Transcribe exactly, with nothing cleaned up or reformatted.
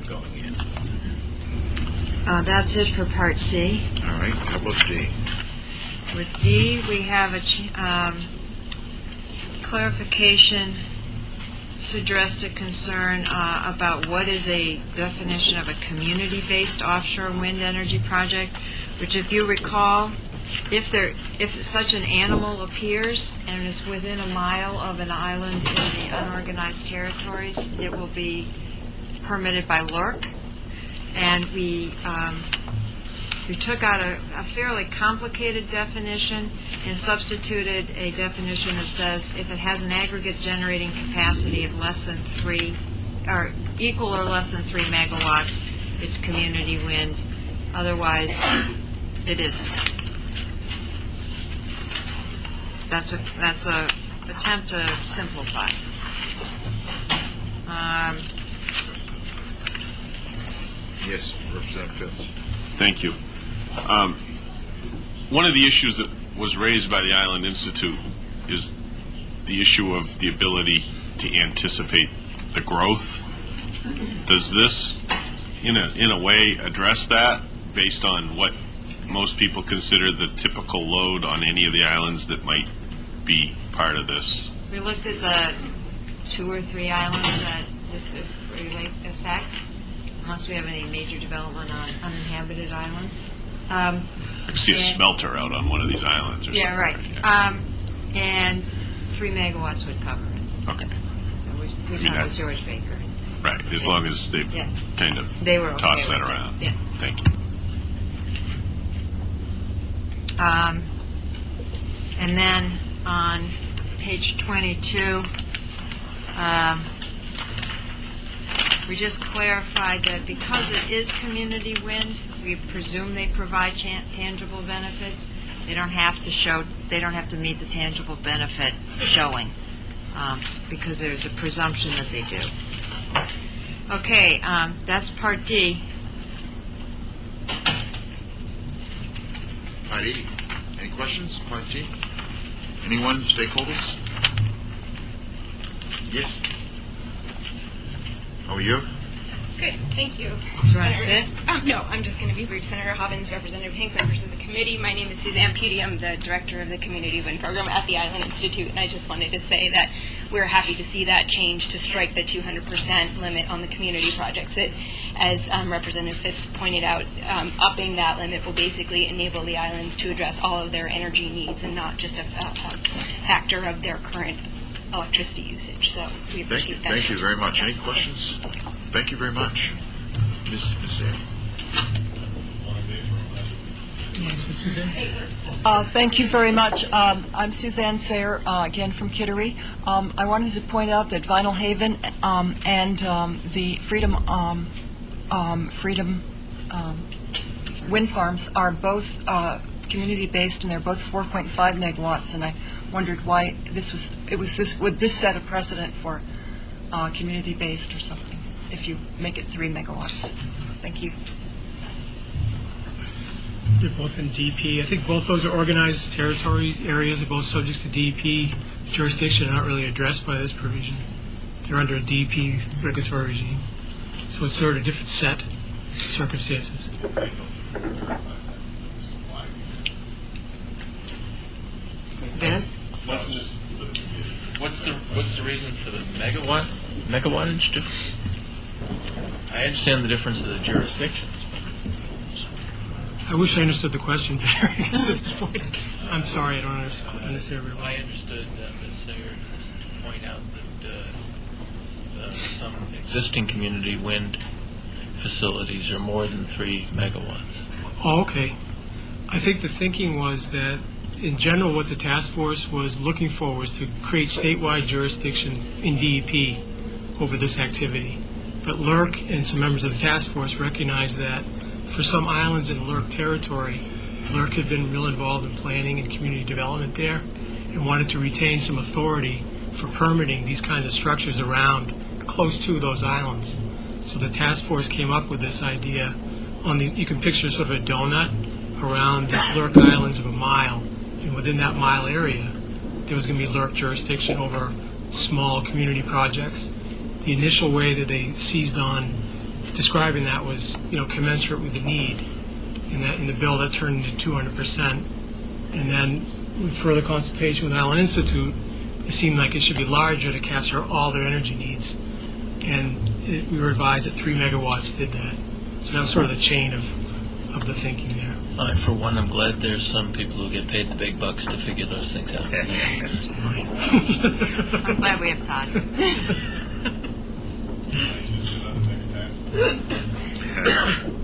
going in. Uh, that's it for Part C. All right. How about D? With D, we have a ch- um, clarification to address a concern uh, about what is a definition of a community-based offshore wind energy project, which, if you recall, if there if such an animal appears and it's within a mile of an island in the unorganized territories, it will be permitted by LERC. And we um, we took out a, a fairly complicated definition and substituted a definition that says if it has an aggregate generating capacity of less than three, or equal or less than three megawatts, it's community wind. Otherwise, it isn't. That's a that's a attempt to simplify. Um, Yes, Representative Fitz. Thank you. Um, one of the issues that was raised by the Island Institute is the issue of the ability to anticipate the growth. Does this, in a in a way, address that based on what most people consider the typical load on any of the islands that might be part of this? we looked at the two or three islands that this relate affects, unless we have any major development on uninhabited islands. Um, I can see a and- smelter out on one of these islands. Or Yeah, right. something. Yeah. Um, and three megawatts would cover it. Okay. We, we I mean, talked that- with George Baker. Right. As long as they Yeah. kind of They were okay toss that with it. around. Yeah. Thank you. Um, and then on page twenty-two, um, we just clarified that because it is community wind, we presume they provide chan- tangible benefits. They don't have to show, they don't have to meet the tangible benefit showing, um, because there's a presumption that they do. Okay, um, that's Part D. Part E. Any questions? Part G? Anyone? Stakeholders? Yes. How are you? Good, thank you. Do you want to sit? Um, no, I'm just going to be brief. Senator Hobbins, Representative Hank, members of the committee. My name is Suzanne Pudi. I'm the director of the Community Wind Program at the Island Institute, and I just wanted to say that we're happy to see that change to strike the two hundred percent limit on the community projects. It, as um, Representative Fitz pointed out, um, upping that limit will basically enable the islands to address all of their energy needs and not just a, a, a factor of their current electricity usage. So we appreciate Thank you. that. Thank you very much. Any questions? Thank you very much. Miz Miz Sayre. Uh, thank you very much. Um, I'm Suzanne Sayre, uh, again from Kittery. Um, I wanted to point out that Vinyl Haven um, and um, the Freedom um, um, Freedom um, wind farms are both uh, community-based, and they're both four point five megawatts. And I wondered why this was. It was this. Would this set a precedent for uh, community-based or something if you make it three megawatts? Thank you. They're both in D E P. I think both those are organized territory areas. They're both subject to D E P jurisdiction and not really addressed by this provision. They're under a D E P regulatory regime. So it's sort of a different set of circumstances. Yes? What's the what's the reason for the megawatt megawattage difference? I understand the difference of the jurisdictions. I wish I understood the question better. At this point, I'm sorry, I don't understand, understand very well. I understood uh, Miz Sayre's point out that uh, uh, some existing community wind facilities are more than three megawatts. Oh, okay. I think the thinking was that, in general, what the task force was looking for was to create statewide jurisdiction in D E P over this activity. But LERC and some members of the task force recognized that for some islands in LERC territory, LERC had been real involved in planning and community development there and wanted to retain some authority for permitting these kinds of structures around, close to those islands. So the task force came up with this idea. On the, you can picture sort of a donut around these LERC islands of a mile, and within that mile area, there was going to be LERC jurisdiction over small community projects. The initial way that they seized on describing that was, you know, commensurate with the need. In that, in the bill, that turned into two hundred percent. And then with further consultation with Island Institute, it seemed like it should be larger to capture all their energy needs. And it, we were advised that three megawatts did that. So that was sort of the chain of, of the thinking there. I, for one, I'm glad there's some people who get paid the big bucks to figure those things out. I'm glad we have Todd.